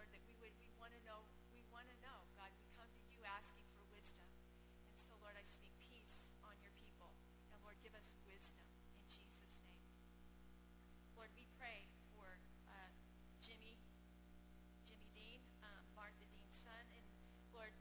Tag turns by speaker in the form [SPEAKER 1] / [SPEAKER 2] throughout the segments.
[SPEAKER 1] Lord, that we want to know, God, we come to you asking for wisdom. And so, Lord, I speak peace on your people. And Lord, give us wisdom in Jesus' name. Lord, we pray for Jimmy Dean, Martha Dean's son. And Lord,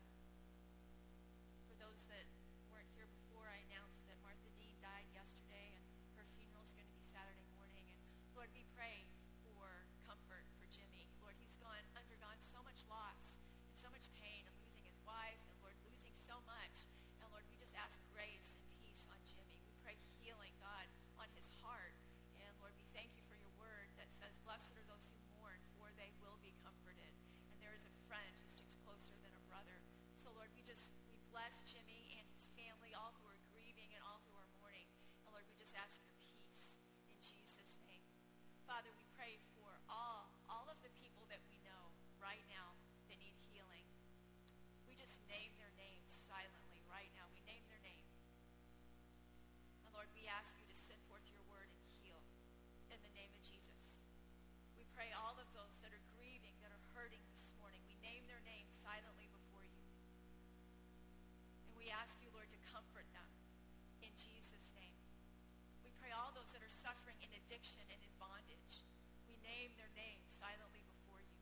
[SPEAKER 1] for those that weren't here before, I announced that Martha Dean died yesterday, and her funeral is going to be Saturday morning. And Lord, we pray for comfort for Jimmy. Lord, he's undergone so much loss and so much pain, and losing his wife, and Lord, losing so much. And Lord, we just ask grace and peace on Jimmy. We pray healing, God, on his heart. And Lord, we thank you for your word that says, blessed are those who mourn, for they will be comforted. And there is a friend who sticks closer than a brother. So Lord, we bless Jimmy and his family, all who are grieving and all who are mourning. And Lord, we just ask for peace in Jesus' name. Father, we pray for all of the people that we know right now that need healing. We just name their names silently right now. We name their name. And Lord, we ask you to send forth your word and heal in the name of Jesus. We pray all of those that are grieving, that are hurting this morning. We name their names silently before you. And we ask you, Lord, to comfort them in Jesus' name. We pray all those that are suffering in addiction and in bondage. We name their names silently before you.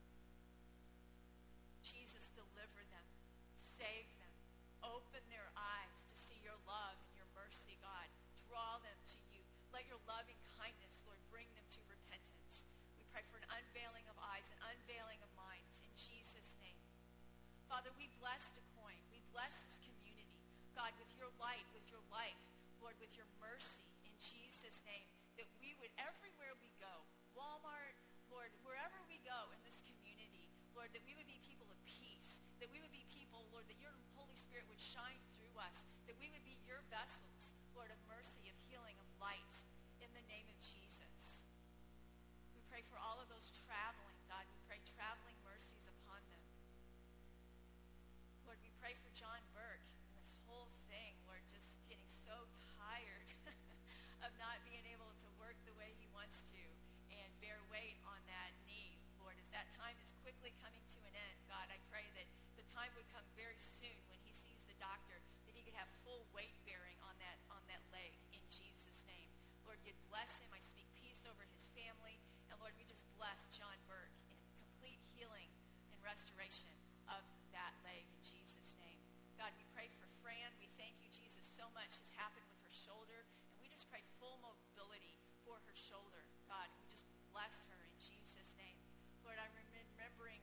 [SPEAKER 1] Jesus, deliver them. Save them. Open their eyes to see your love and your mercy, God. Draw them to you. Let your loving kindness, Lord, bring them to repentance. We pray for an unveiling of eyes, an unveiling of minds in Jesus' name. Father, we bless Des Moines. We bless this community, God, with your light, with your life, Lord, with your mercy in Jesus' name, that we would, everywhere we go, Walmart, Lord, wherever we go in this community, Lord, that we would be people of peace, that we would be people, Lord, that your Holy Spirit would shine through us, that we would be your vessels, Lord, of mercy, of healing, of light, in the name of Jesus. We pray for all of those traveling, God. We pray traveling mercies upon them. Lord, we pray for John Burke and this whole thing, Lord, just getting so tired of not being able to work the way he wants to and bear weight on that knee. Lord, as that time is quickly coming to an end, God, I pray that the time would come very soon when he sees the doctor, that he could have full weight bearing on that leg in Jesus' name. Lord, you'd bless him. I speak peace over his family. And Lord, we just bless John Burke in complete healing and restoration of that leg in Jesus' name. God, we pray for Fran. We thank you, Jesus, so much has happened with her shoulder. And we just pray full mobility for her shoulder. God, we just bless her in Jesus' name. Lord, I'm remembering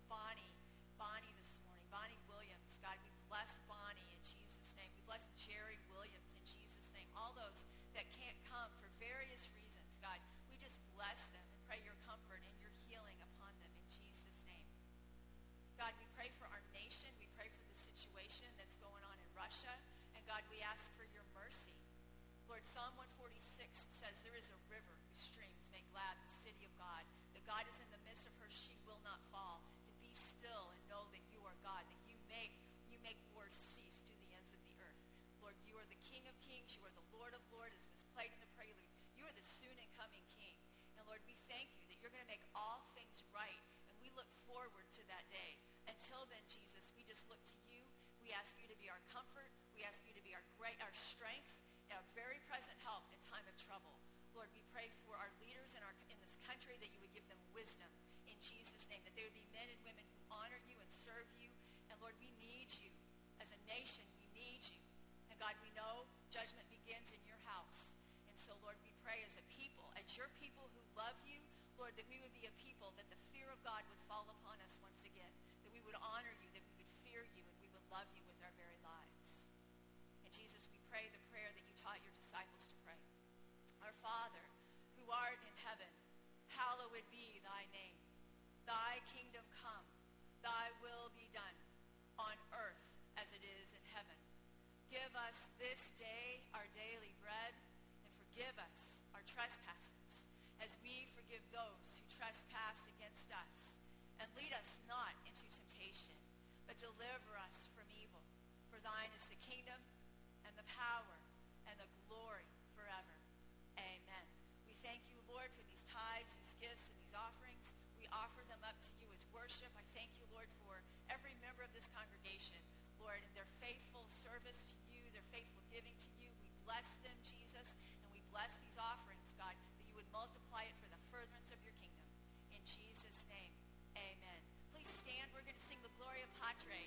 [SPEAKER 1] Bonnie this morning, Bonnie Williams. God, we bless Bonnie in Jesus' name. We bless Jerry Williams in Jesus' name. All those that can't come for various reasons, God, we just bless them and pray your comfort and your healing upon them in Jesus' name. God, we pray for our nation. We pray for the situation that's going on in Russia. And God, we ask for your mercy. Lord, Psalm 146 says there is a river whose streams make glad the city of God. That God is in the midst of her, she will not fall. To be still and know that you are God, that you make wars cease to the ends of the earth. Lord, you are the King of kings. You are the Lord of lords, as was played in the prelude. You are the soon and coming King. And Lord, we thank you that you're going to make all things right. And we look forward to that day. Until then, Jesus, we just look to you. We ask you to be our comfort. We ask you to be our strength, and our very present help in time of trouble. Lord, we pray for our leaders in this country, that you would give them wisdom in Jesus' name, that they would be men and women who honor you and serve you. And Lord, we need you. As a nation, we need you. And God, we know judgment begins in your house. And so, Lord, we pray as a people, as your people who love you, Lord, that we would be a people, that the fear of God would fall upon us once again, that we would honor you, that we would fear you, and we would love you with our very lives. And Jesus, we pray the prayer that you taught your disciples to pray. Our Father, who art in heaven, hallowed be thy name. Thy kingdom come, thy will be done, on earth as it is in heaven. Give us this day our daily bread, and forgive us our trespasses, as we forgive those who trespass against us. And lead us not into temptation, but deliver us from evil. For thine is the kingdom, and the power, and the glory forever. Amen. We thank you, Lord, for these tithes, these gifts, and these offerings. We offer them up to you as worship. I thank you, Lord, for every member of this congregation, Lord, and their faithful service to you, their faithful giving to you. We bless them, Jesus, and we bless these offerings, God, that you would multiply it for the furtherance of your kingdom. In Jesus' name, amen. Please stand. We're going to sing the Gloria Patri.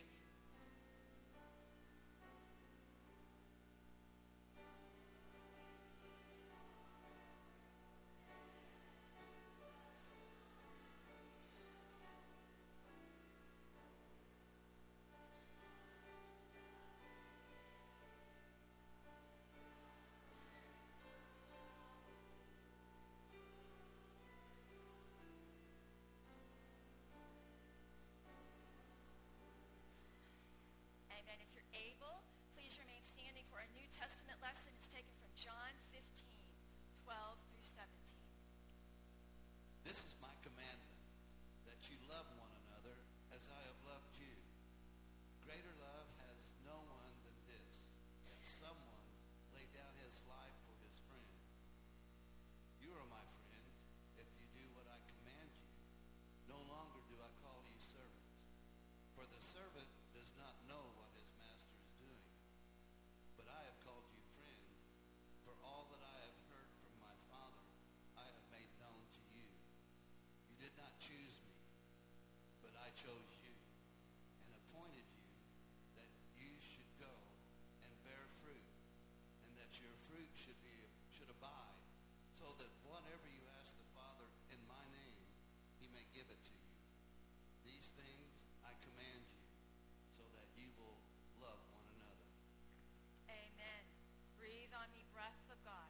[SPEAKER 1] Amen. If you're able, please remain standing for our New Testament lesson. It's taken from John 15:12 through 17.
[SPEAKER 2] This is my commandment, that you love one another as I have loved you. Greater love has no one than this, that someone lay down his life for his friend. You are my friends if you do what I command you. No longer do I call you servants, for the servant does not know what his master is doing. But I have called you friends, for all that I have heard from my Father I have made known to you. You did not choose me, but I chose you and appointed you that you should go and bear fruit, and that your fruit should abide, so that whatever you ask the Father in my name, he may give it to you. These things I command you, so that you will love one another.
[SPEAKER 1] Amen. Breathe on me, breath of God.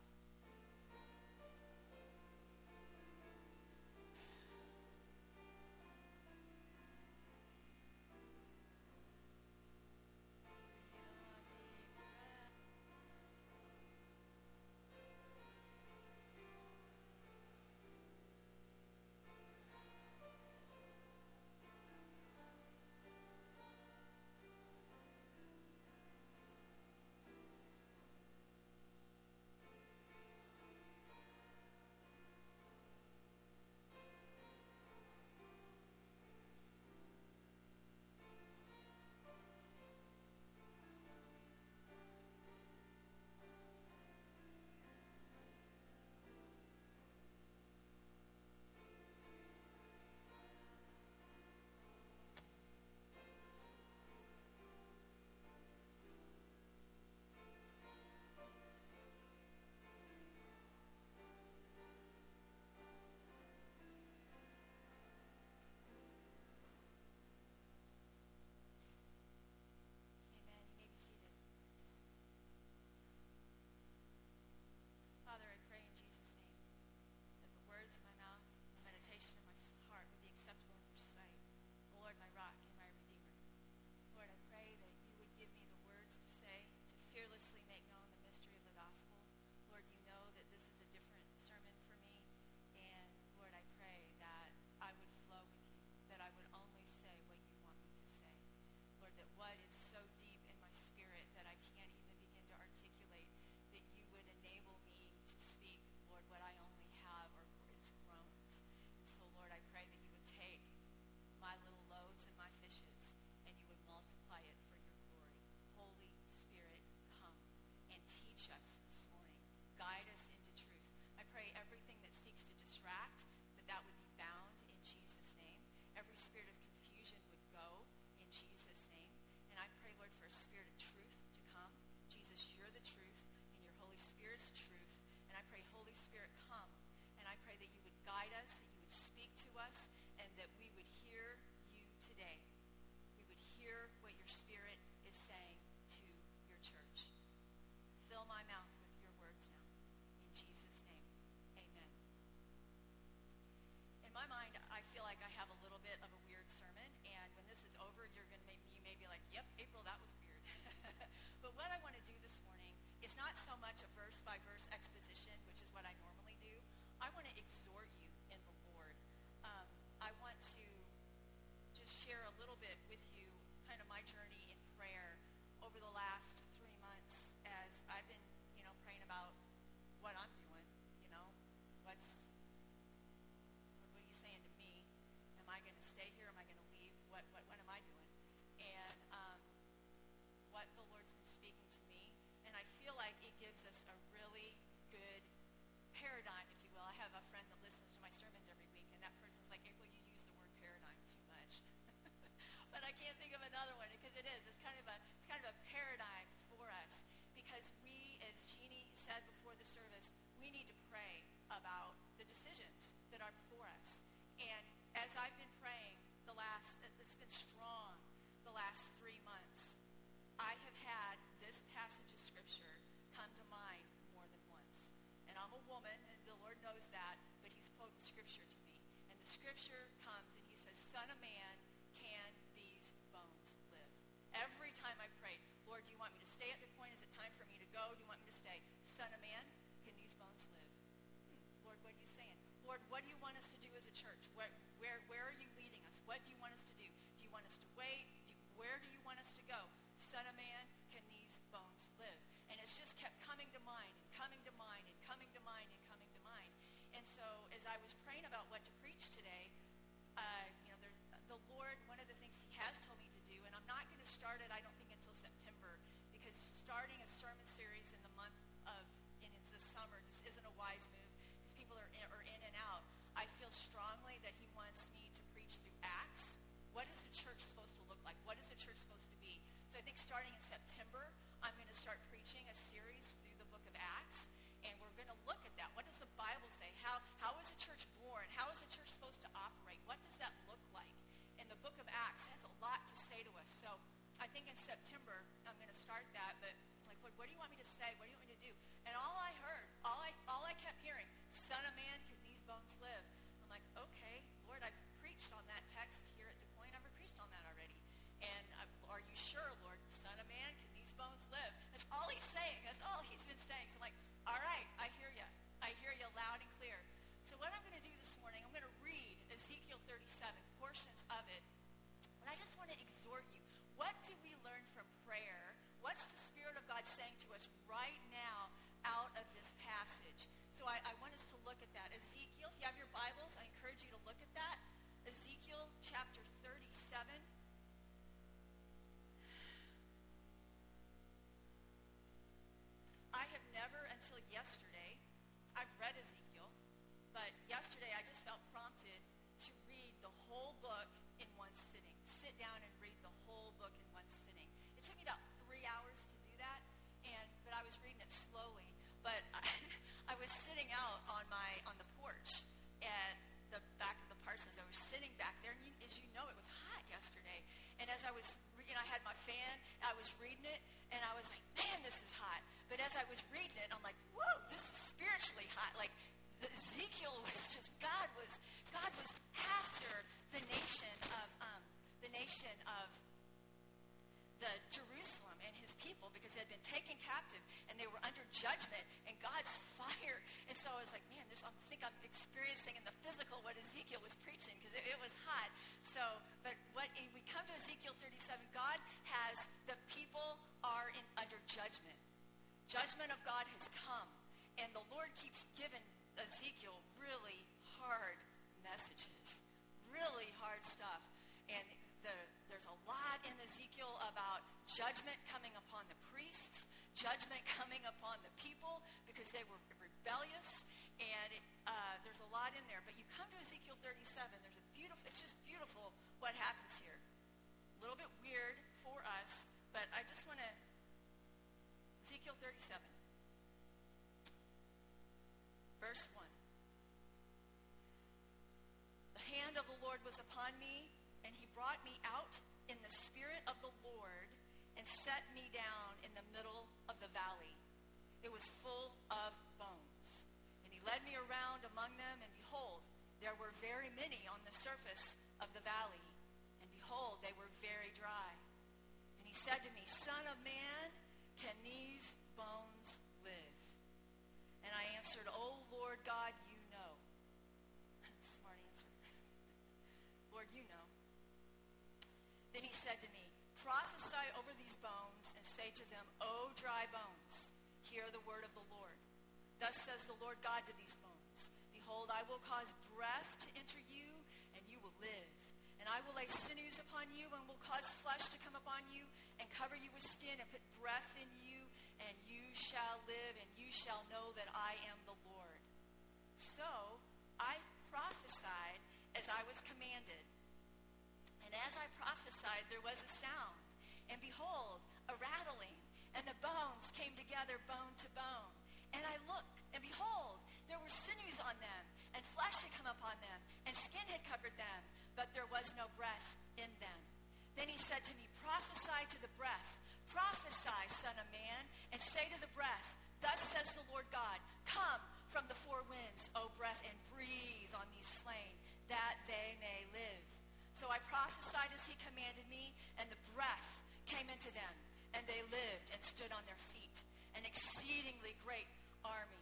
[SPEAKER 1] Amen. You may be seated. Father, I pray in Jesus' name that the words of my mouth, the meditation of my heart would be acceptable in your sight. O Lord, my rock and my redeemer. Lord, I pray that you would give me the words to say, to fearlessly make known the mystery of the gospel. Lord, you know that this is a different sermon for me. And Lord, I pray that I would flow with you, that I would only say what you want me to say. Lord, that what is so deep in my spirit that I can't even begin to articulate, that you would enable me to speak, Lord, what I only have or is groans. And so, Lord, I pray that you would take my little loaves and my fishes and you would multiply it for your glory. Holy Spirit, come and teach us this morning. Guide us into truth. I pray everything that seeks to distract, that would be bound in Jesus' name. Every spirit of confusion would go in Jesus' name. And I pray, Lord, for a spirit of truth to come. Jesus, you're the truth, and your Holy Spirit's truth. And I pray, Holy Spirit, come. And I pray that you would guide us, that you would speak to us, and that we would hear you today. We would hear what your Spirit is saying to your church. Fill my mouth with your words now. In Jesus' name, amen. In my mind, I feel like I have a little bit of a weird sermon, and when this is over, you may be like, yep, April, that was weird. But what I want to do this morning is not so much a verse-by-verse exposition, which is what I normally do. I want to exhort you in the Lord. I want to just share a little bit with you kind of my journey in prayer over the last 3 months as I've been, praying about what I'm doing, what are you saying to me? Am I going to stay here? Am I going to what the Lord's been speaking to me, and I feel like it gives us a really good paradigm, if you will. I have a friend that listens to my sermons every week, and that person's like, April, you use the word paradigm too much. But I can't think of another one, because it is. It's kind of a paradigm for us, because we, as Jeannie said before the service, we need to pray about the decisions that are before us. And as I've been praying it's been strong the last 3 months, I have had this passage of Scripture come to mind more than once. And I'm a woman, and the Lord knows that, but he's quoting Scripture to me. And the Scripture comes, and he says, Son of man, can these bones live? Every time I pray, Lord, do you want me to stay at the point? Is it time for me to go? Do you want me to stay? Son of man, can these bones live? Lord, what are you saying? Lord, what do you want us to do as a church? Where are you leading us? What do you want us to do? Do you want us to wait? Where do you want us to go? Son of man, can these bones live? And it's just kept coming to mind and coming to mind and coming to mind and coming to mind. And so as I was praying about what to preach today, there's the Lord, one of the things he has told me to do, and I'm not going to start it, I don't think, until September, because starting a sermon series in the month and it's the summer, this isn't a wise move, because people are in and out. I feel strongly that he wants me to preach through Acts. What is the church supposed to look like? What is the church supposed to be? So I think starting in September, I'm going to start preaching a series through the book of Acts, and we're going to look at that. What does the Bible say? How is a church born? How is a church supposed to operate? What does that look like? And the book of Acts has a lot to say to us. So I think in September, I'm going to start that, but like, Lord, what do you want me to say? What do you want me to do? And all I heard, all I kept hearing, Son of man, can these bones live? I'm like, okay, Lord, I've preached on that text here at Des Moines. I've preached on that already. And are you sure, Lord? Son of man, can these bones live? That's all he's saying. That's all he's been saying. So I'm like, all right, I hear you. I hear you loud and clear. So what I'm going to do this morning, I'm going to read Ezekiel 37, portions of it. And I just want to exhort you. What do we learn from prayer? What's the Spirit of God saying to us right now out of this passage? So I want us to look at that. Ezekiel, if you have your Bibles, I encourage you to look at that. Ezekiel chapter 37. I have never until yesterday, I've read Ezekiel, but yesterday I just felt prompted to read the whole book in one sitting. Sit down and read the whole book in one sitting. It took me about 3 hours to do that, but I was reading it slowly. But I was sitting out on the porch at the back of the parsons. I was sitting back there, and as you know, it was hot yesterday. And as I was I had my fan, I was reading it, and I was like, man, this is hot. But as I was reading it, I'm like, whoa, this is spiritually hot. Like, Ezekiel was just, God was after the nation of the Jerusalem and his people, because they had been taken captive and they were under judgment and God's fire. And so I was like, man, I think I'm experiencing in the physical what Ezekiel was preaching, because it was hot. So, but we come to Ezekiel 37, God has, the people are under judgment. Judgment of God has come, and the Lord keeps giving Ezekiel really hard messages, really hard stuff. And there's a lot in Ezekiel about judgment coming upon the priests, judgment coming upon the people because they were rebellious, and there's a lot in there. But you come to Ezekiel 37, it's just beautiful what happens here. A little bit weird for us, but I just want to, Ezekiel 37, verse 1. The hand of the Lord was upon me, and he brought me out in the spirit of the Lord and set me down in the middle of the valley. It was full of bones. And he led me around among them, and behold, there were very many on the surface of the valley. And behold, they were very dry. And he said to me, Son of man, can these bones live? And I answered, O Lord God, you know. Smart answer. Lord, you know. Then he said to me, prophesy over these bones and say to them, O dry bones, hear the word of the Lord. Thus says the Lord God to these bones, behold, I will cause breath to enter you, and you will live. And I will lay sinews upon you, and will cause flesh to come upon you, and cover you with skin and put breath in you, and you shall live, and you shall know that I am the Lord. So I prophesied as I was commanded. And as I prophesied, there was a sound. And behold, a rattling, and the bones came together bone to bone. And I looked, and behold, there were sinews on them, and flesh had come upon them, and skin had covered them, but there was no breath in them. Then he said to me, prophesy to the breath. Prophesy, son of man, and say to the breath, thus says the Lord God, come from the four winds, O breath, and breathe on these slain, that they may live. So I prophesied as he commanded me, and the breath came into them, and they lived and stood on their feet, an exceedingly great army.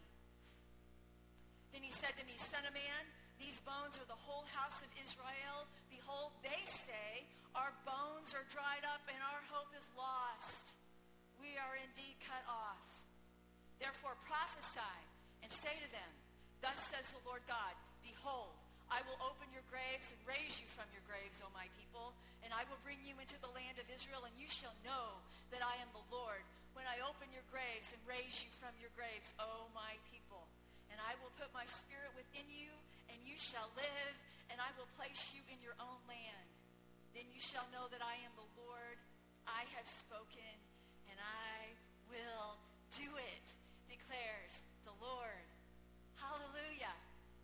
[SPEAKER 1] Then he said to me, son of man, these bones are the whole house of Israel. Behold, they say, our bones are dried up, and our hope is lost. We are indeed cut off. Therefore prophesy, and say to them, thus says the Lord God, behold, I will open your graves and raise you from your graves, O my people, and I will bring you into the land of Israel, and you shall know that I am the Lord, when I open your graves and raise you from your graves, O my people. And I will put my spirit within you, and you shall live, and I will place you in your own land. Then you shall know that I am the Lord. I have spoken, and I will do it, declares the Lord. Hallelujah.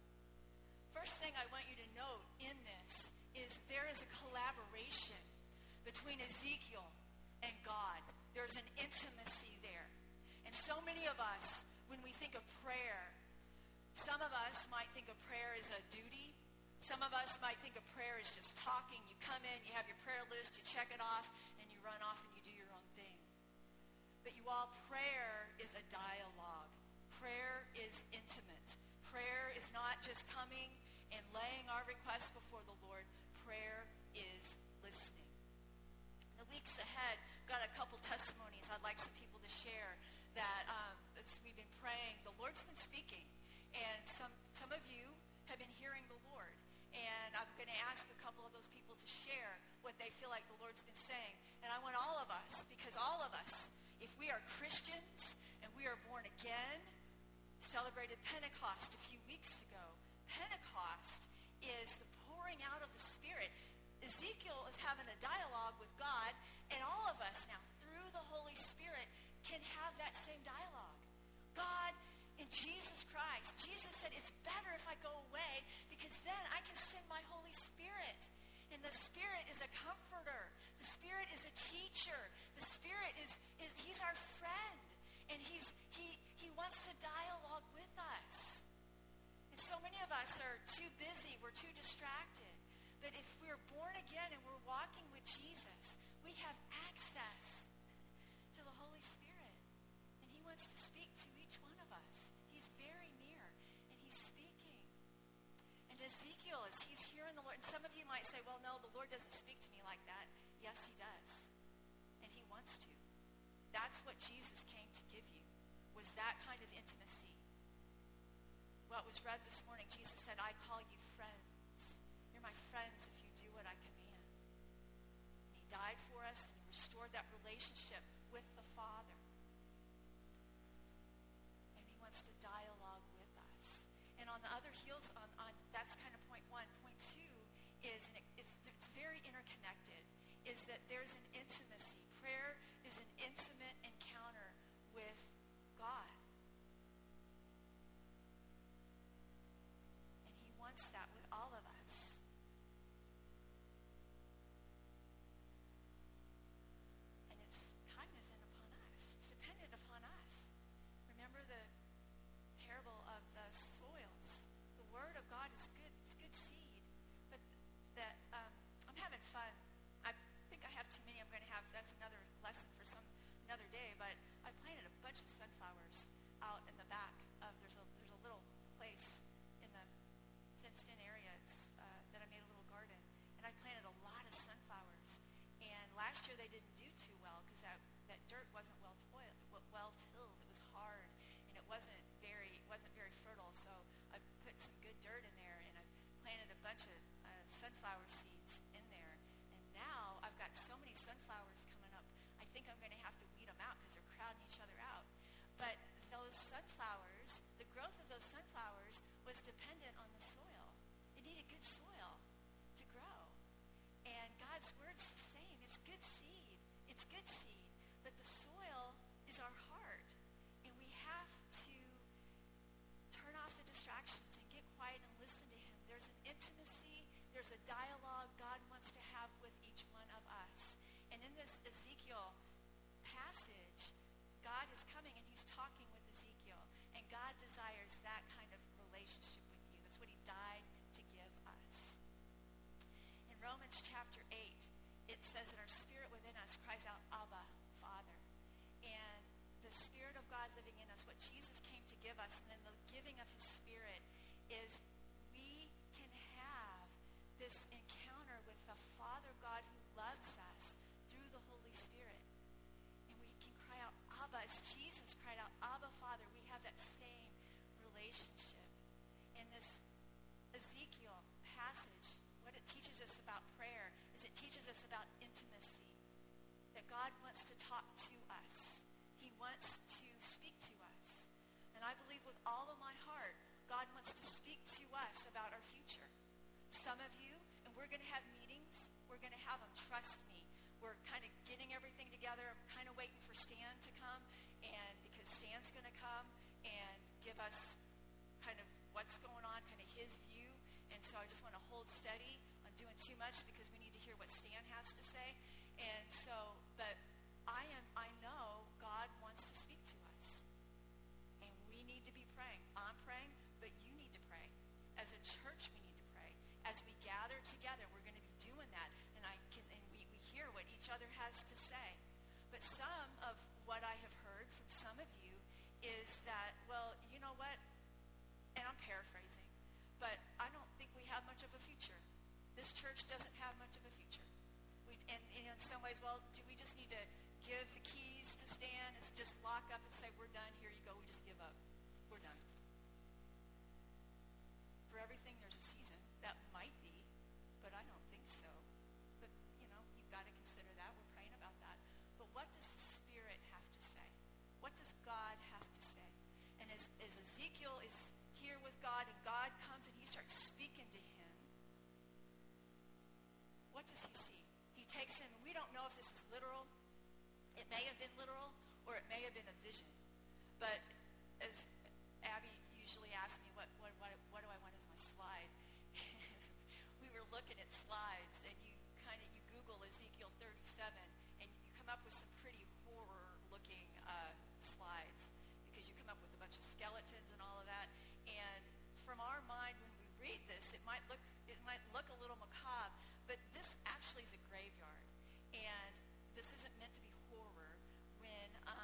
[SPEAKER 1] First thing I want you to note in this is there is a collaboration between Ezekiel and God. There's an intimacy there. And so many of us, when we think of prayer, some of us might think of prayer as a duty. Some of us might think of prayer as just talking. You come in, you have your prayer list, you check it off, and you run off and you do your own thing. But you all, prayer is a dialogue. Prayer is intimate. Prayer is not just coming and laying our requests before the Lord. Prayer is listening. In the weeks ahead, got a couple testimonies I'd like some people to share that as we've been praying, the Lord's been speaking. And some of you have been hearing the Lord. And I'm going to ask a couple of those people to share what they feel like the Lord's been saying. And I want all of us, because all of us, if we are Christians and we are born again, celebrated Pentecost a few weeks ago. Pentecost is the pouring out of the Spirit. Ezekiel is having a dialogue with God, and all of us now, through the Holy Spirit, can have that same dialogue. God, in Jesus Christ, Jesus said, it's better if I go away, because then I can send my Holy Spirit. And the Spirit is a comforter. The Spirit is a teacher. The Spirit is he's our friend. And he wants to dialogue with us. And so many of us are too busy. We're too distracted. But if we're born again and we're walking with Jesus, we have access to the Holy Spirit. And he wants to speak to each one of us. He's very near, and he's speaking. And Ezekiel, as he's hearing the Lord, and some of you might say, well, no, the Lord doesn't speak to me like that. Yes, he does. And he wants to. That's what Jesus came to give you, was that kind of intimacy. What was read this morning, Jesus said, I call you friends. You're my friends if you do what I command. And he died for us, and he restored that relationship with the Father. And he wants to dialogue with us. And on the other heels, on that's kind of point one. Point two is, and it's very interconnected, is that there's an intimacy. Prayer is an intimate encounter with God. And he wants that with all of us. And it's cognizant upon us. It's dependent upon us. Remember the parable of the soils. The word of God is good. It's good seed. But that I'm having fun. I think I have too many. I'm going to have, that's another lesson for another day. But I planted a bunch of sunflowers out in the back of, there's a little place in the fenced-in areas that I made a little garden. And I planted a lot of sunflowers. And last year they didn't do too well because that dirt wasn't well tilled. It was hard, and it wasn't very fertile. So I put some good dirt in there, and I planted a bunch of sunflower seeds in there. And now I've got so many sunflowers coming up. I think I'm going to have to weed them out because they're crowding each other out. But those sunflowers, the growth of those sunflowers was dependent on the soil. It needed good soil to grow. And God's word's the same. It's good seed. It's good seed. But the soil is our heart. And we have to turn off the distractions and get quiet and listen to him. There's an intimacy. There's a dialogue God wants to have with each one of us. And in this Ezekiel passage, God is coming and he's talking with Ezekiel. And God desires that kind of relationship with you. That's what he died to give us. In Romans chapter 8, it says that our spirit within us cries out, Abba, Father. And the Spirit of God living in us, what Jesus came to give us, and then the giving of his Spirit is we can have this encounter with the Father God who loves us through the Holy Spirit. And we can cry out, Abba, as Jesus cried out, Abba, Father. We have that same relationship. And this Ezekiel passage, what it teaches us about prayer is it teaches us about intimacy. That God wants to talk to us. He wants to speak to us. And I believe with all of my heart, God wants to speak to us about our future. Some of you, and we're going to have meetings, we're going to have them, trust me. We're kind of getting everything together. I'm kind of waiting for Stan to come, and because Stan's going to come and give us kind of what's going on, kind of his view. And so I just want to hold steady on doing too much because we need to hear what Stan has to say. And so, but I know God wants to speak to us. And we need to be praying. I'm praying, but you need to pray. As a church, we need to pray. As we gather together, we're going to be doing that. And we hear what each other has to say. But some of what I have heard from some of you is that, well, you know what? And I'm paraphrasing, but I don't think we have much of a future. This church doesn't have much of a future. And in some ways, well, do we just need to give the keys to Stan and just lock up and say, we're done, here you go, we just give up. We're done. For everything, there's a season. That might be, but I don't think so. But, you've got to consider that. We're praying about that. But what does the Spirit have to say? What does God have to say? And as Ezekiel is here with God and God comes and he starts speaking to him, what does he see? He takes him, and we don't know if this is literal. It may have been literal or it may have been a vision. But as Abby usually asks me, what do I want as my slide? We were looking at slides, and you Google Ezekiel 37, and you come up with some pretty horror-looking slides because you come up with a bunch of skeletons and all of that. And from our mind, when we read this, it might look a little macabre, but this actually is a graveyard. And this isn't meant to be horror. When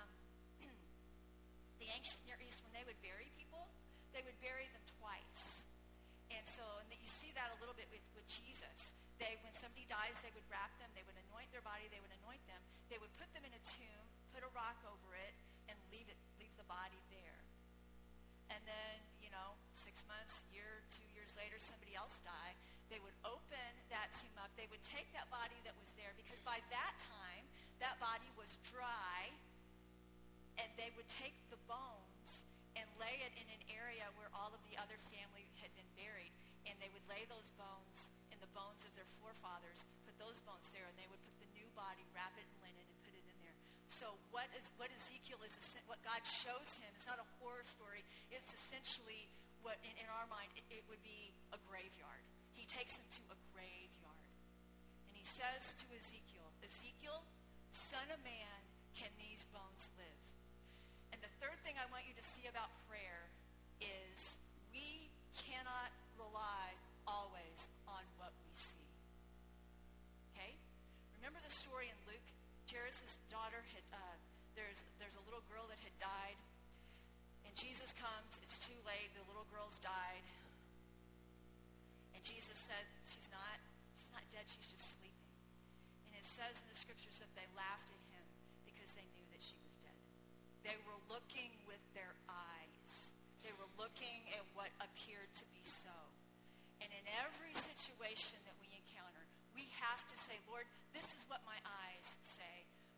[SPEAKER 1] the ancient Near East, when they would bury people, they would bury them twice. And so, you see that a little bit with Jesus. When somebody dies, they would wrap them, they would anoint their body, they would anoint them. They would put them in a tomb, put a rock over it, and leave the body there. And then, 6 months, year, 2 years later, somebody else died. They would open that tomb up. They would take that body that was there because by that time, that body was dry, and they would take the bones and lay it in an area where all of the other family had been buried. And they would lay those bones in the bones of their forefathers, put those bones there, and they would put the new body, wrap it in linen, and put it in there. So what Ezekiel is, what God shows him, it's not a horror story. It's essentially what, in our mind, it would be a graveyard. He takes him to a graveyard. And he says to Ezekiel, Ezekiel, son of man, can these bones live? And the third thing I want you to see about prayer is we cannot rely always on what we see. Okay? Remember the story in Luke? Jairus' daughter had, there's a little girl that had died. And Jesus comes, it's too late, the little girl's died. And Jesus said, she's not dead, she's just sleeping. And it says in the scriptures that they laughed at him because they knew that she was dead. They were looking with their eyes. They were looking at what appeared to be so. And in every situation that we encounter, we have to say, Lord, this is what my eyes say,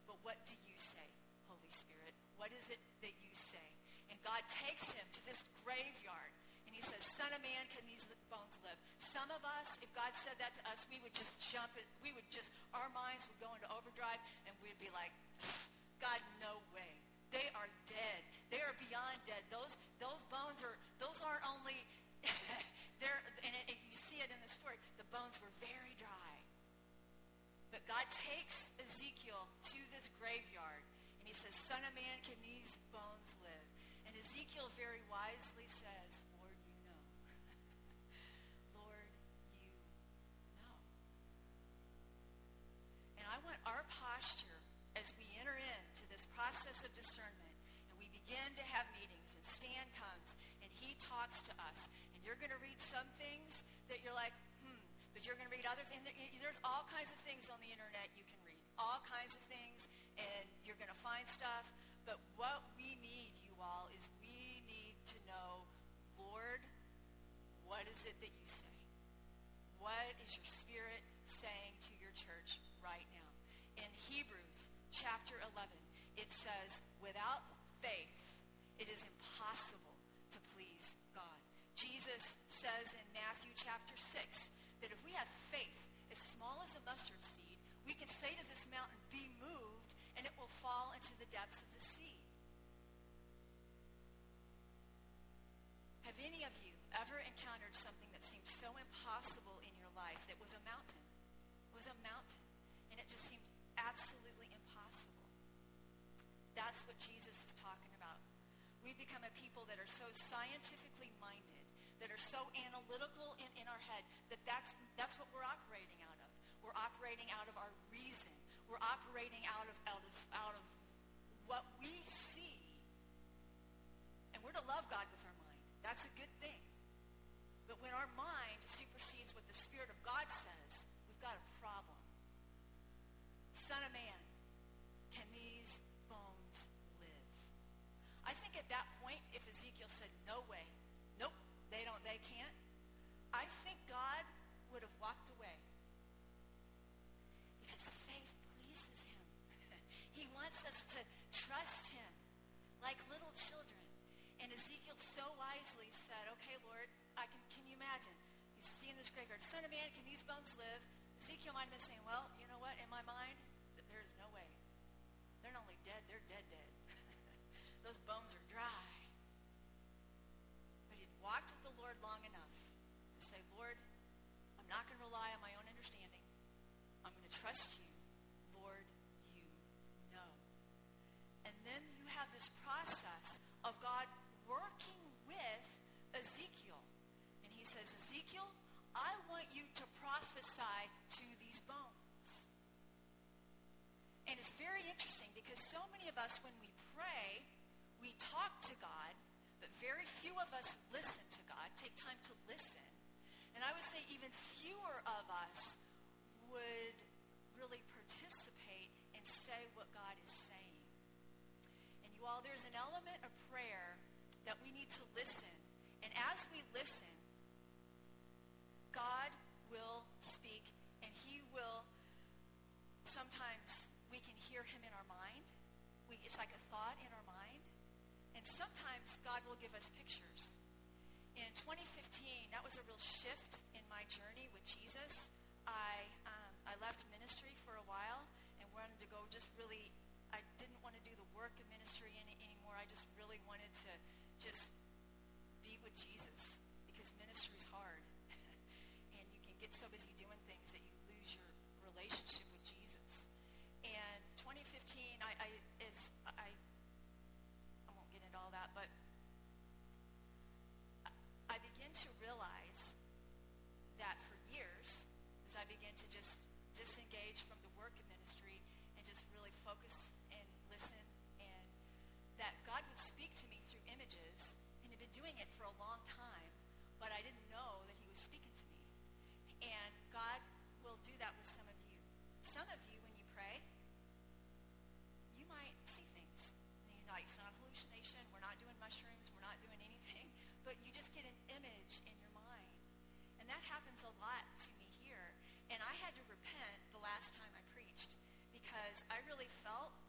[SPEAKER 1] but what do you say, Holy Spirit? What is it that you say? And God takes him to this graveyard, and he says, Son of man, can these bones live? Some of us, if God said that to us, we would just jump it. Our minds would go into overdrive, and we'd be like, God, no way. They are dead. They are beyond dead. Those bones aren't only, you see it in the story, the bones were very dry. But God takes Ezekiel to this graveyard, and he says, Son of man, can these bones live? And Ezekiel very wisely says, Lord, you know. Lord, you know. And I want our posture as we enter into this process of discernment, and we begin to have meetings, and Stan comes, and he talks to us, and you're going to read some things that you're like, but you're going to read other things. There's all kinds of things on the internet you can read, all kinds of things, and you're going to find stuff. But what we need, you all, is we need to know, Lord, what is it that you say? What is your Spirit saying to your church right now? In Hebrews chapter 11, it says, without faith, it is impossible to please God. Jesus says in Matthew chapter 6, that if we have faith as small as a mustard seed, we can say to this mountain, be moved, and it will fall into the depths of the sea. Have any of you ever encountered something that seemed so impossible in your life that was a mountain? It was a mountain, and it just seemed absolutely impossible. That's what Jesus is talking about. We become a people that are so scientifically minded, that are so analytical in our head, that's what we're operating out of. We're operating out of our reason. We're operating out of what we see. And we're to love God with our mind. That's a good thing. But when our mind supersedes what the Spirit of God says, we've got a problem. Son of man, can these bones live? I think at that point, if Ezekiel said, no way, nope, they can't, I think God would have walked away. Because faith pleases him. He wants us to trust him like little children. And Ezekiel so wisely said, okay, Lord, can you imagine? He's seeing this graveyard. Son of man, can these bones live? Ezekiel might have been saying, well, you know what, in my mind, there's no way. They're not only dead, they're dead. Those bones are dry. Walked with the Lord long enough to say, Lord, I'm not going to rely on my own understanding. I'm going to trust you. Lord, you know. And then you have this process of God working with Ezekiel. And he says, Ezekiel, I want you to prophesy to these bones. And it's very interesting because so many of us, when we pray, we talk to God, but very few of us listen to God, take time to listen. And I would say even fewer of us would really participate and say what God is saying. And you all, there's an element of prayer that we need to listen. And as we listen, God will speak, and he will, sometimes we can hear him in our mind. It's like a thought in our mind. And sometimes God will give us pictures. In 2015, that was a real shift in my journey with Jesus. I left ministry for a while and wanted to go I didn't want to do the work of ministry anymore. I just really wanted to just be with Jesus because ministry is hard. And you can get so busy doing things that you lose your relationship with Jesus. And 2015, I won't get into all that, but I began to realize that for years, as I began to just disengage from the work of ministry and just really focus and listen, and that God would speak to me through images, and had been doing it for a long time, but I didn't know that he was speaking to me. And God will do that with some of you. Some of you, when you pray, you might see things. It's not a hallucination. We're not doing mushrooms. We're not doing anything. But you just get an image in your mind. And that happens a lot to me here. And I had to repent the last time I preached because I really felt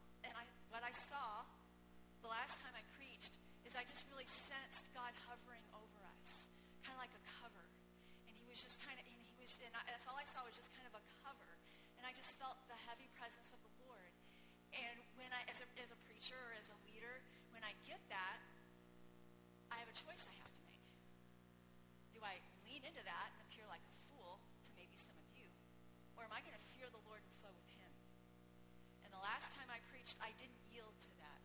[SPEAKER 1] I saw the last time I preached is I just really sensed God hovering over us, kind of like a cover. And he was just kind of, that's all I saw was just kind of a cover. And I just felt the heavy presence of the Lord. And when I, as a preacher or as a leader, when I get that, I have a choice I have to make. Do I lean into that and appear like a fool to maybe some of you? Or am I going to fear the Lord and flow with him? And the last time I preached, I didn't yield to that.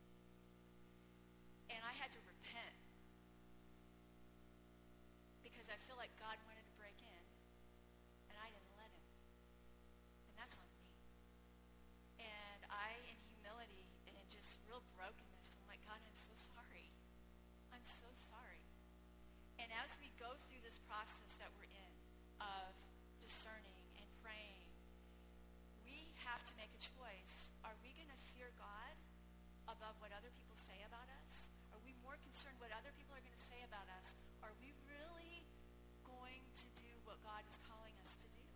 [SPEAKER 1] And I had to repent. Because I feel like God wanted to break in, and I didn't let him. And that's on me. And I, in humility and in just real brokenness, I'm like, God, I'm so sorry. I'm so sorry. And as we go through this process that we're in of discerning and praying, we have to make a choice. Are we going to fear God above what other people say about us? Are we more concerned what other people are going to say about us? Are we really going to do what God is calling us to do?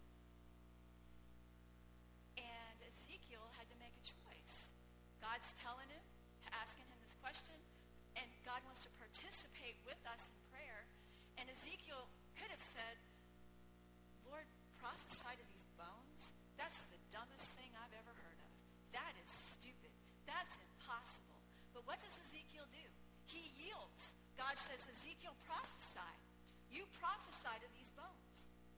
[SPEAKER 1] And Ezekiel had to make a choice. God's telling him, asking him this question, and God wants to participate with us in prayer. And Ezekiel could have said, Lord, prophesy to these bones? That's the dumbest thing I've ever heard of. That is stupid. That's impossible. But what does Ezekiel do? He yields. God says, Ezekiel, prophesy. You prophesy to these bones.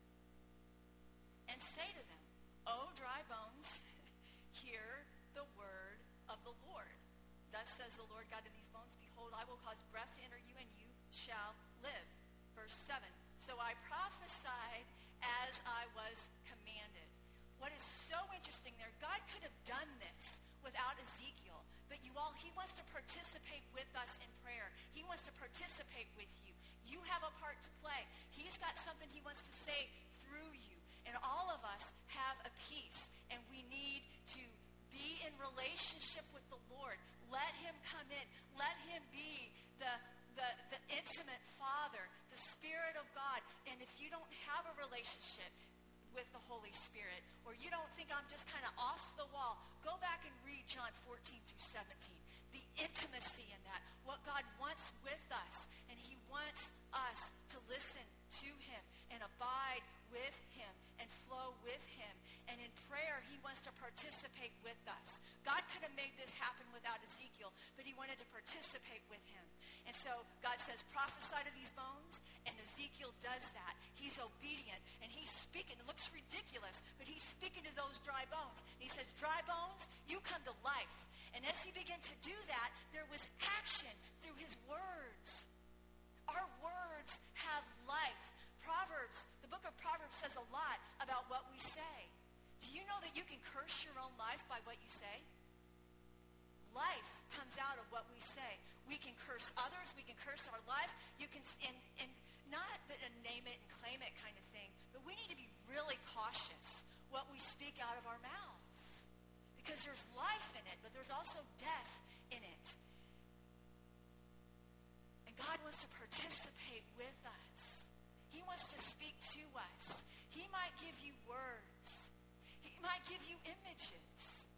[SPEAKER 1] And say to them, O dry bones, hear the word of the Lord. Thus says the Lord God to these bones, behold, I will cause breath to enter you, and you shall live. Verse 7. So I prophesied as I was commanded. What is so interesting there, God could have done this without Ezekiel. But you all, he wants to participate with us in prayer. He wants to participate with you. You have a part to play. He's got something he wants to say through you. And all of us have a piece. And we need to be in relationship with the Lord. Let him come in. Let him be the intimate Father, the Spirit of God. And if you don't have a relationship with the Holy Spirit, or you don't think I'm just kind of off the wall, go back and read John 14 through 17. The intimacy in that, what God wants with us, and he wants us to listen to him and abide with him and flow with him. And in prayer, he wants to participate with us. God could have made this happen without Ezekiel, but he wanted to participate with him. And so God says, prophesy to these bones, and Ezekiel does that. He's obedient, and he's speaking. It looks ridiculous, but he's speaking to those dry bones. And he says, dry bones, you come to life. And as he began to do that, there was action through his words. Our words have life. Proverbs, the book of Proverbs says a lot about what we say. Do you know that you can curse your own life by what you say? Life comes out of what we say. We can curse others. We can curse our life. You can, and not that a name it and claim it kind of thing, but we need to be really cautious what we speak out of our mouth. Because there's life in it, but there's also death in it. And God wants to participate with us. He wants to speak to us. He might give you words. He might give you images.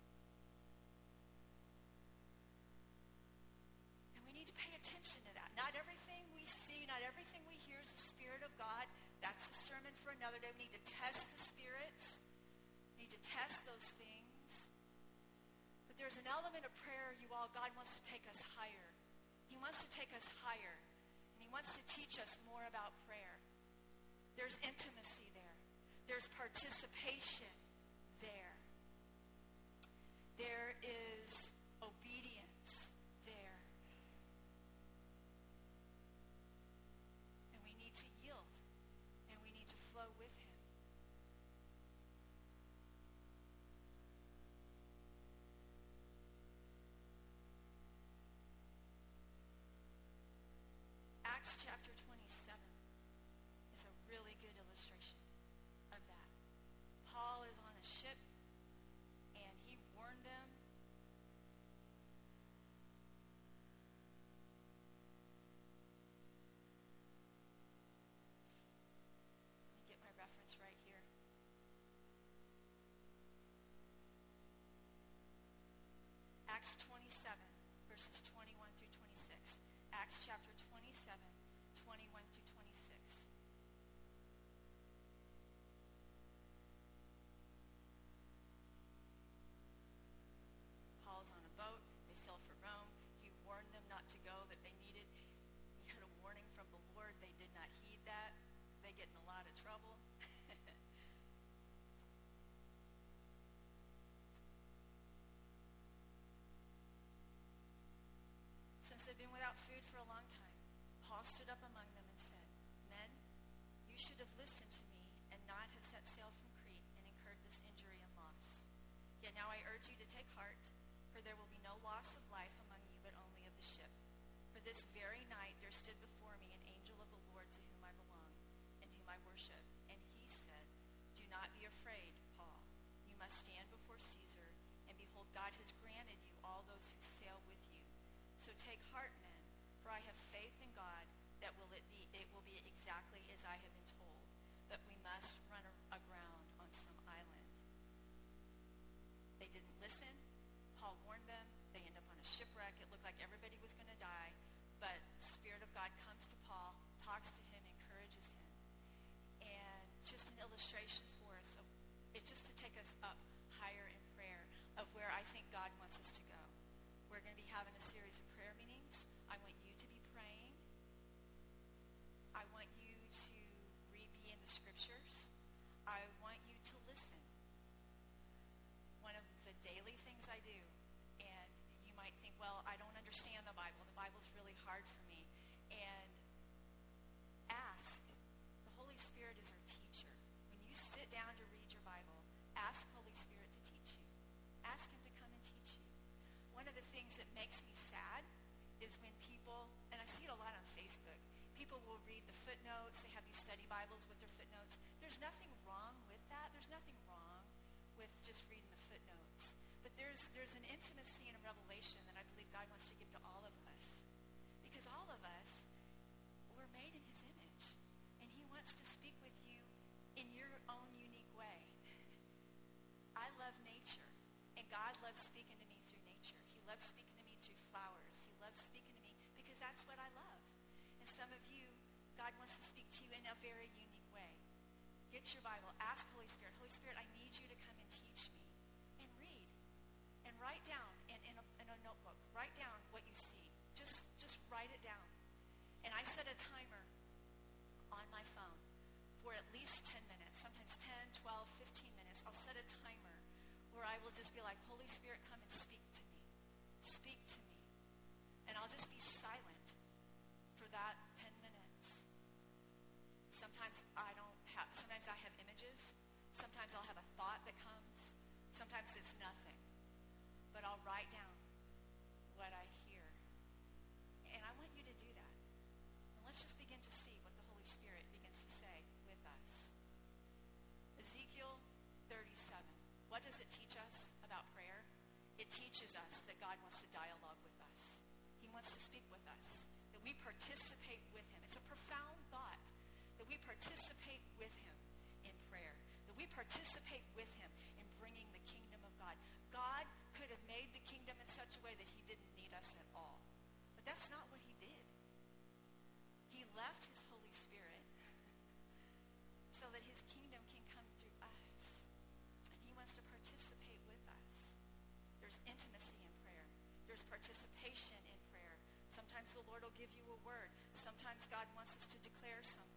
[SPEAKER 1] And we need to pay attention to that. Not everything we see, not everything we hear is the Spirit of God. That's a sermon for another day. We need to test the spirits. We need to test those things. But there's an element of prayer, you all, God wants to take us higher. He wants to take us higher. And he wants to teach us more about prayer. There's intimacy there. There's participation there. There is obedience there. And we need to yield. And we need to flow with him. Acts chapter 27 is a really good illustration of that. Paul is on a ship, and he warned them. Let me get my reference right here. Acts 27, verses 21 through 26. Acts chapter 27, 21 through 26. Paul's on a boat. They sail for Rome. He warned them not to go, that they needed. He had a warning from the Lord. They did not heed that. They get in a lot of trouble. Since they've been without food for a long time, Paul stood up among them and said, "Men, you should have listened to me and not have set sail from Crete and incurred this injury and loss. Yet now I urge you to take heart, for there will be no loss of life among you, but only of the ship. For this very night there stood before me an angel of the Lord to whom I belong and whom I worship. And he said, 'Do not be afraid, Paul. You must stand before Caesar, and behold, God has granted you all those who sail with you. So take heart, men, for I have faith in God that it will be exactly as I have been told. But we must run aground on some island.' They didn't listen. Paul warned them. They end up on a shipwreck. It looked like everybody was going to die. But the Spirit of God comes to Paul, talks to him, encourages him. And just an illustration for us of it, just to take us up higher in prayer of where I think God wants us to go. We're going to be having a series of prayer meetings. I want you to be praying. I want you to be in the scriptures. I want you to listen. One of the daily things I do, and you might think, well, I don't understand the Bible. The Bible's really hard for me. And ask. The Holy Spirit is our teacher. When you sit down to read your Bible, ask Holy Spirit to teach you. Ask him to come and teach you. One of the things that makes me sad is when people, and I see it a lot on Facebook, people will read the footnotes. They have these study Bibles with their footnotes. There's nothing wrong with that. There's nothing wrong with just reading the footnotes. But there's an intimacy and a revelation that I believe God wants to give to all of us. Because all of us were made in his image. And he wants to speak with you in your own unique way. I love nature. And God loves speaking to me through nature. He loves speaking to me through flowers. He loves speaking to me because that's what I love. And some of you, God wants to speak to you in a very unique way. Get your Bible. Ask Holy Spirit, Holy Spirit, I need you to come and teach me. And read. And write down in a notebook. Write down what you see. Just write it down. And I set a timer on my phone for at least 10 minutes, sometimes 10, 12, 15 minutes. I'll set a timer where I will just be like, Holy Spirit, come and speak to me. Speak to me. And I'll just be silent for that 10 minutes. Sometimes I have images. Sometimes I'll have a thought that comes. Sometimes it's nothing. But I'll write down what I hear. And I want you to do that. And let's just begin to see what the Holy Spirit begins to say with us. Ezekiel 37. What does it teach us about prayer? It teaches us that God wants to dialogue with us. He wants to speak with us. That we participate with him. It's a profound thought. That we participate with him in prayer. That we participate with him in bringing the kingdom of God. God could have made the kingdom in such a way that he didn't need us at all. But that's not what he did. He left his Holy Spirit so that his kingdom can come through us. And he wants to participate with us. There's intimacy in prayer. There's participation in prayer. Sometimes the Lord will give you a word. Sometimes God wants us to declare something.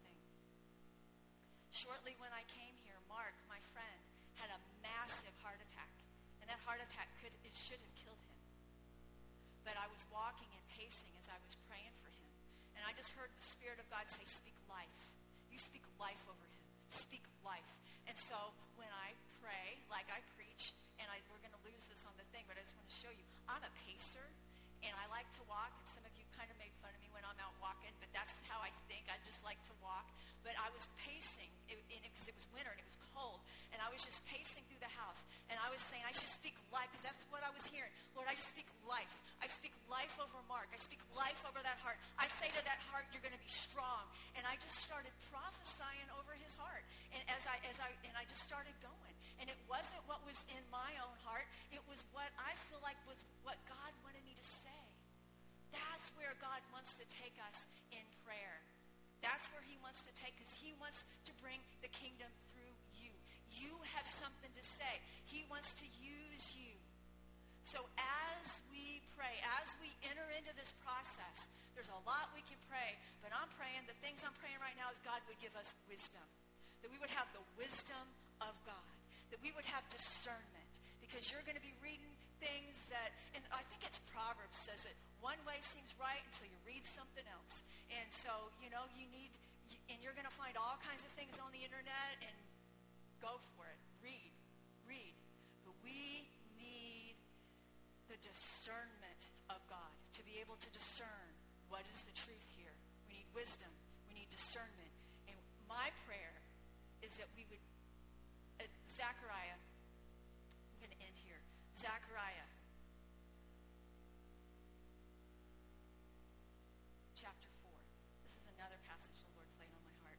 [SPEAKER 1] Shortly when I came here, Mark, my friend, had a massive heart attack. And that heart attack should have killed him. But I was walking and pacing as I was praying for him. And I just heard the Spirit of God say, speak life. You speak life over him. Speak life. And so when I pray, like I preach, and we're going to lose this on the thing, but I just want to show you, I'm a pacer, and I like to walk, and some of you kind of made fun of me when I'm out walking, but that's how I think. I just like to walk. But I was pacing because it was winter and it was cold, and I was just pacing through the house, and I was saying I should speak life because that's what I was hearing. Lord, I just speak life. I speak life over Mark. I speak life over that heart. I say to that heart, you're going to be strong. And I just started prophesying over his heart, and I just started going. And it wasn't what was in my own heart. It was what I feel like was what God wanted me to say. That's where God wants to take us in prayer. That's where he wants to take us. He wants to bring the kingdom through you. You have something to say. He wants to use you. So as we pray, as we enter into this process, there's a lot we can pray, but I'm praying, the things I'm praying right now is God would give us wisdom. That we would have the wisdom of God. That we would have discernment. Because you're going to be reading things that, and I think it's Proverbs says it, one way seems right until you read something else. And so, you need, and you're going to find all kinds of things on the internet, and go for it. Read. But we need the discernment of God to be able to discern what is the truth here. We need wisdom. We need discernment. And my prayer is that we would, Zechariah, I'm going to end here. Zechariah chapter 4. This is another passage the Lord's laid on my heart.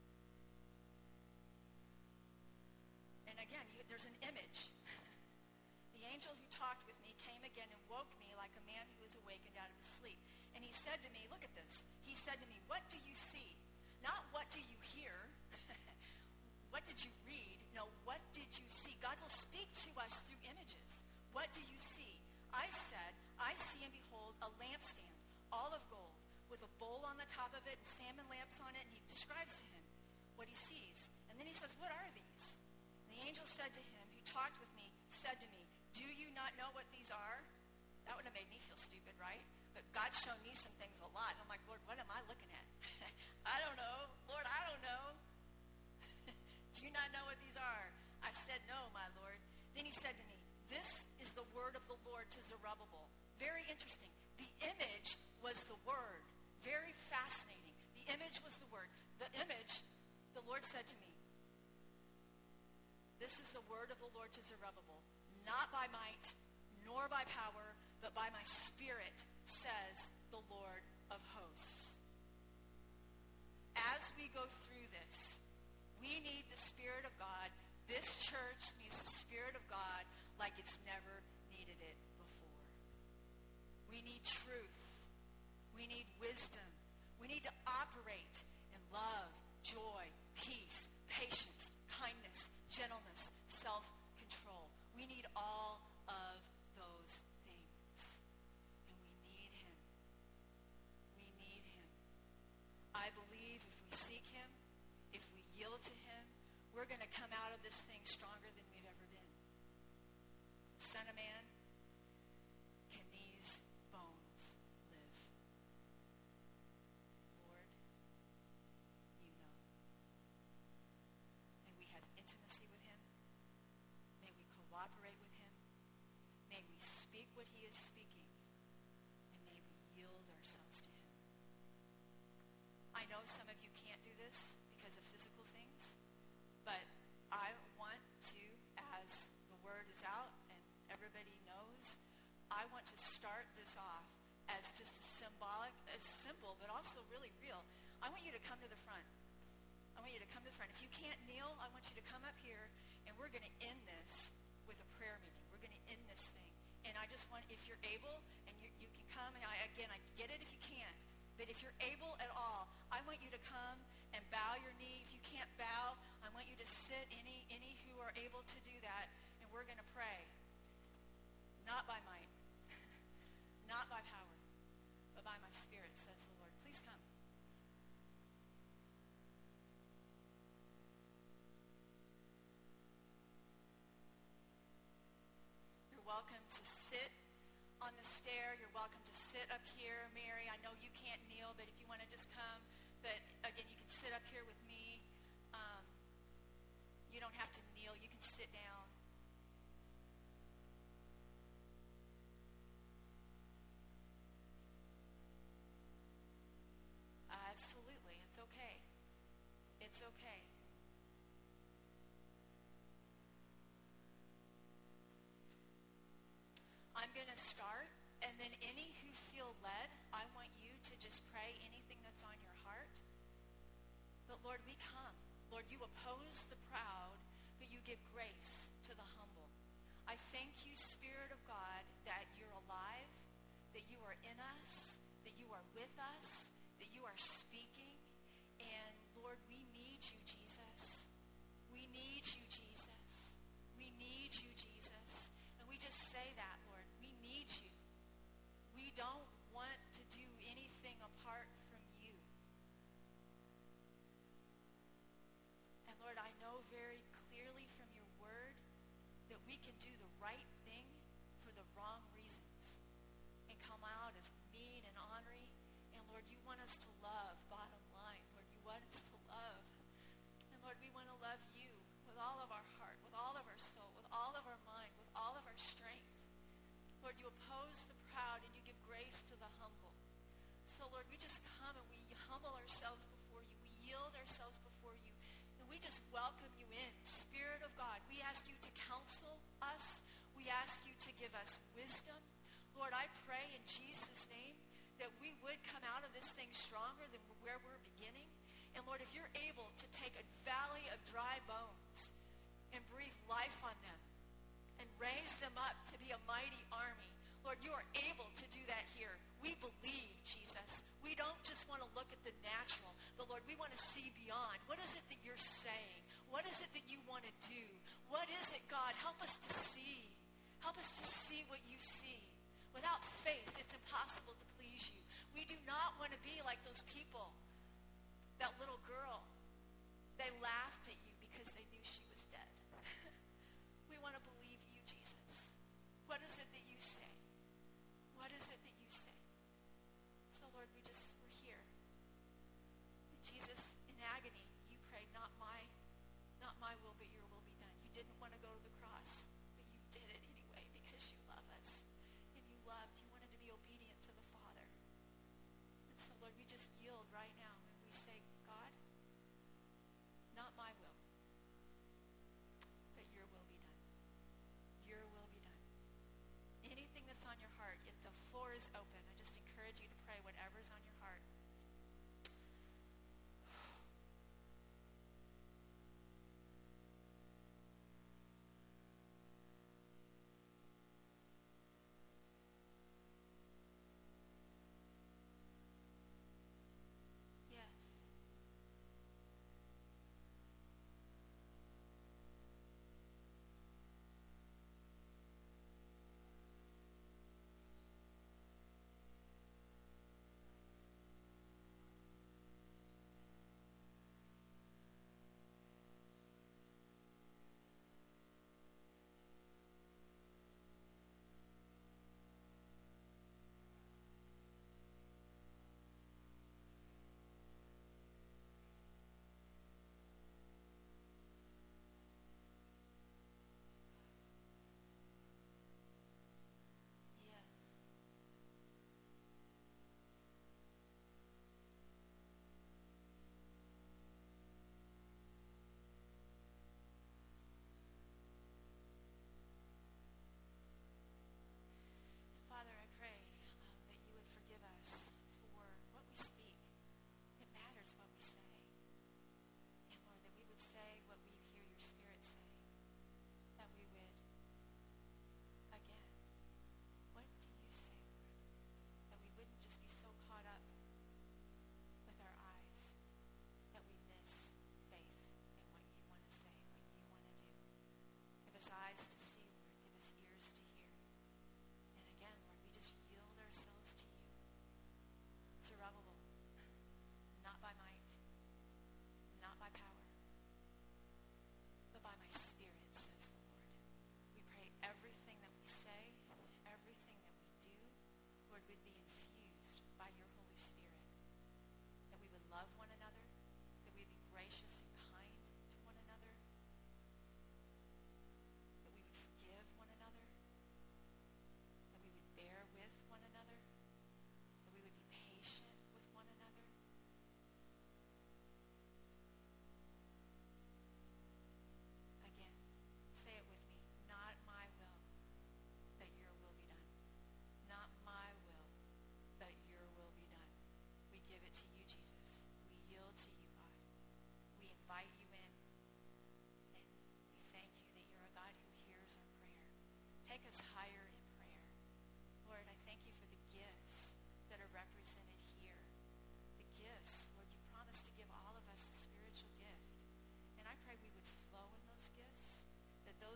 [SPEAKER 1] And again, there's an image. The angel who talked with me came again and woke me like a man who is awakened out of his sleep. And he said to me, look at this. He said to me, what do you see? Not what do you hear? What did you read? No, what did you see? God will speak to us through images. What do you see? I said, I see and behold a lampstand, all of gold, with a bowl on the top of it and salmon lamps on it. And he describes to him what he sees. And then he says, what are these? And the angel said to him, who talked with me, said to me, do you not know what these are? That would have made me feel stupid, right? But God's shown me some things a lot. And I'm like, Lord, what am I looking at? I don't know. Lord, I don't know. Do you not know what these are? I said, no, my Lord. Then he said to me, this is the word of the Lord to Zerubbabel. Very interesting. The image was the word. Very fascinating. The image was the word. The image, the Lord said to me, this is the word of the Lord to Zerubbabel. Not by might, nor by power, but by my spirit, says the Lord of hosts. As we go through this, we need the Spirit of God. This church needs the Spirit of God like it's never needed it before. We need truth. We need wisdom. We need to operate in love, joy, peace, patience, kindness, gentleness, self-control. We need all of those things. And we need him. We need him. I believe if we seek him, if we yield to him, we're going to come out of this thing stronger than we've ever been. Son of man, can these bones live? Lord, you know. May we have intimacy with him. May we cooperate with him. May we speak what he is speaking. And may we yield ourselves to him. I know some of you can't do this because of physical things, but I want to, as the word is out and everybody knows, I want to start this off as just a symbolic, as simple, but also really real. I want you to come to the front. I want you to come to the front. If you can't kneel, I want you to come up here, and we're going to end this with a prayer meeting. We're going to end this thing. And I just want, if you're able, and you can come, and I get it if you can't, but if you're able at all, I want you to come and bow your knee. If you can't bow, I want you to sit, any who are able to do that, and we're going to pray. Not by might, not by power, but by my spirit, says the Lord. Please come. You're welcome to sit on the stair. You're welcome to sit up here. Mary, I know you can't kneel, but if you want to just come. But again, you can sit up here with me. You don't have to kneel. You can sit down. Absolutely. It's okay. It's okay. I'm going to start, and then any who feel led, I want you to just pray anything that's on your heart. But Lord, we come. Lord, you oppose the proud, but you give grace to the humble. I thank you, Spirit of God, that you're alive, that you are in us, that you are with us, that you are speaking. And Lord, we need you, Jesus. We need you, Jesus. We need you, Jesus. And we just say that, Lord. We need you. We don't want to do anything apart from you. And Lord, I know very clearly from your word that we can do the right thing for the wrong reasons and come out as mean and ornery. And Lord, you want us to love, bottom line. Lord, you want us to love. And Lord, we want to love you with all of our heart, with all of our soul, with all of our mind, with all of our strength. Lord, you oppose the proud and you give grace to the humble. So Lord, we just come and we humble ourselves before you. We yield ourselves before you. And we just welcome you in. Spirit of God, we ask you to counsel us. We ask you to give us wisdom. Lord, I pray in Jesus' name that we would come out of this thing stronger than where we're beginning. And Lord, if you're able to take a valley of dry bones and breathe life on them and raise them up to be a mighty army, Lord, you are able to do that here. We believe, Jesus. We don't just want to look at the natural, but Lord, we want to see beyond. What is it that you're saying? What is it that you want to do? What is it, God? Help us to see. Help us to see what you see. Without faith, it's impossible to please you. We do not want to be like those people, that little girl. They laughed at you because they knew she was dead. We want to believe you, Jesus. What is it that you say? What is it that you say? So, Lord, we're here. And Jesus, in agony, you prayed, not my will, but your will be done. You didn't want to go to the cross, but you did it anyway because you love us. And you wanted to be obedient to the Father. And so, Lord, we just yield right now and we say, God, not my will, but your will be done. Your will be done. Anything that's on your heart, if the floor is open, I just encourage you to pray whatever's on your heart. Yes.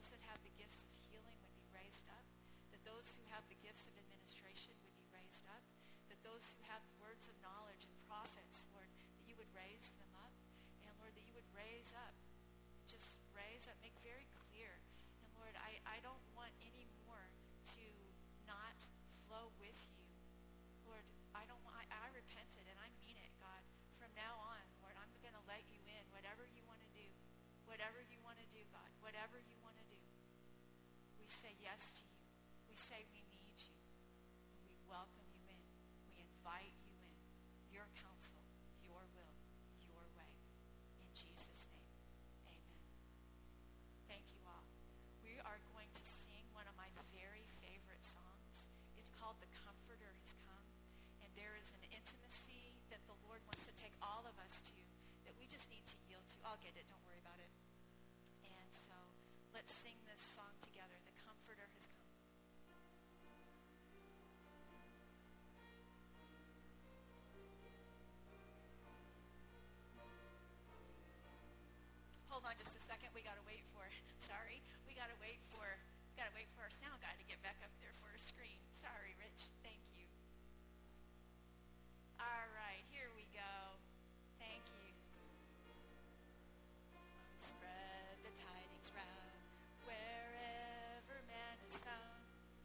[SPEAKER 1] those that have the gifts of healing would be raised up, that those who have the gifts of administration would be raised up, that those who have words of knowledge and prophets, Lord, that you would raise them up, and Lord, that you would raise up, just raise up, make very clear. And Lord, I don't want any more to not flow with you. Lord, I repented, and I mean it, God. From now on, Lord, I'm going to let you in, whatever you want to do. Whatever you want to do, God, whatever you want to do. We say yes to you. We say we need you. And we welcome you in. We invite you in. Your counsel, your will, your way. In Jesus' name, amen. Thank you all. We are going to sing one of my very favorite songs. It's called The Comforter Has Come. And there is an intimacy that the Lord wants to take all of us to that we just need to yield to. I'll get it. Don't worry about it. And so let's sing this song together. The Comforter Has Come. Hold on just a second. We got to wait for, sorry. We got to wait for our sound guy to get back up there for a screen. Sorry, Rich. Thank you. All right, here we go. Thank you. Spread the tidings round wherever man is found.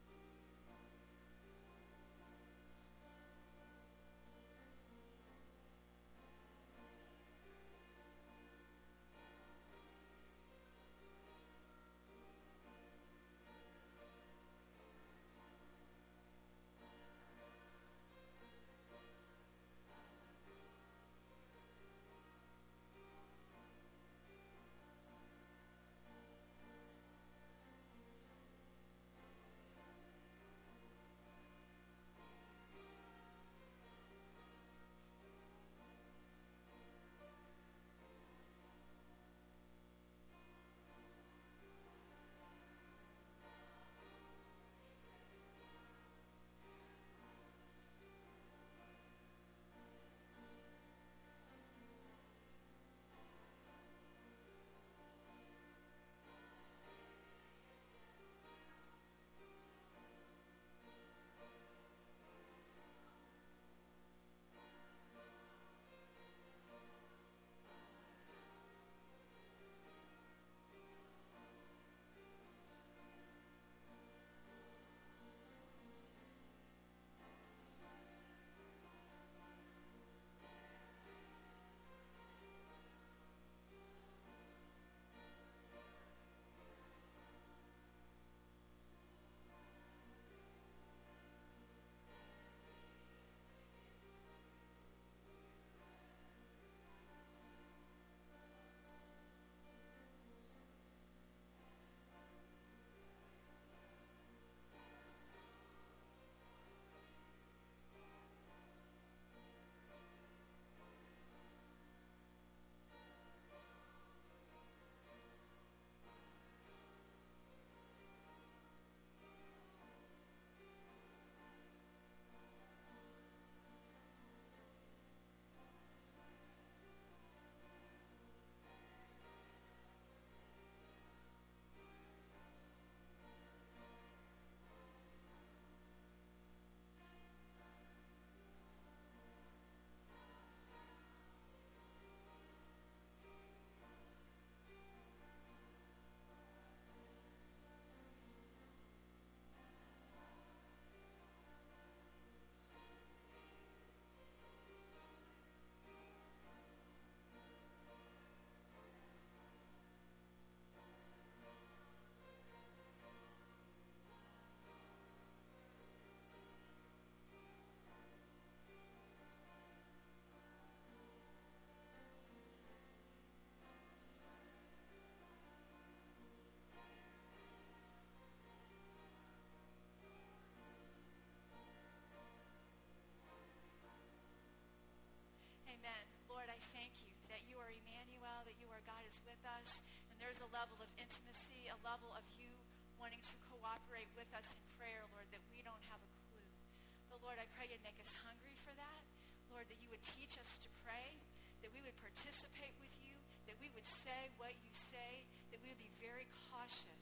[SPEAKER 1] Amen. Lord, I thank you that you are Emmanuel, that you are God is with us, and there's a level of intimacy, a level of you wanting to cooperate with us in prayer, Lord, that we don't have a clue. But Lord, I pray you'd make us hungry for that. Lord, that you would teach us to pray, that we would participate with you, that we would say what you say, that we would be very cautious,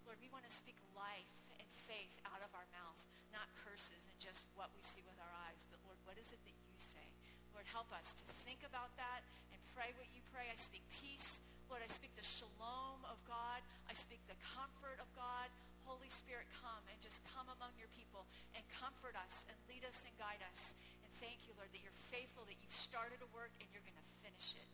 [SPEAKER 1] Lord, we want to speak life and faith out of our mouth, not curses and just what we see with our eyes. But Lord, what is it that you say? Lord, help us to think about that and pray what you pray. I speak peace. Lord, I speak the shalom of God. I speak the comfort of God. Holy Spirit, come and just come among your people and comfort us and lead us and guide us. And thank you, Lord, that you're faithful, that you've started a work and you're going to finish it.